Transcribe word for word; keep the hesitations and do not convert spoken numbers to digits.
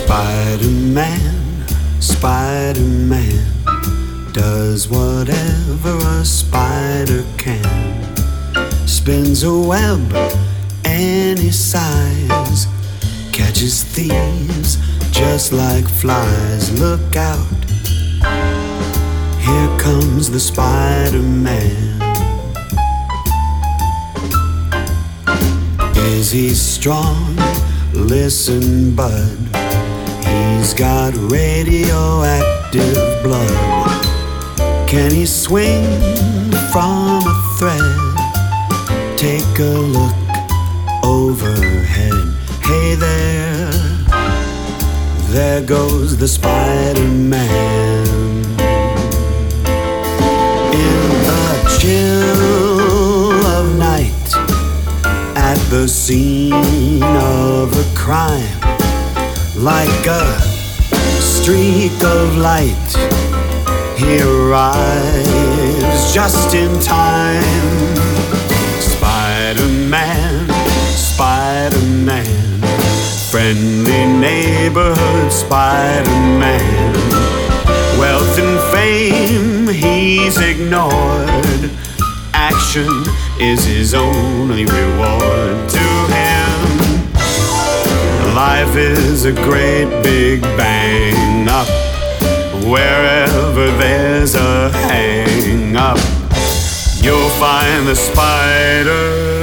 Spider-Man, Spider-Man does whatever a spider can. Spins a web any size, catches thieves just like flies. Look out, here comes the Spider-Man. Is he strong? Listen, bud, he's got radioactive blood. Can he swing from a thread? Take a look overhead. Hey there, there goes the Spider-Man. In the chill of night, at the scene of a crime, like a streak of light, he arrives just in time. Spider-Man, Spider-Man, friendly neighborhood Spider-Man. Wealth and fame he's ignored, action is his only reward. To him, life is a great big bang up. Wherever there's a hang up, you'll find the spider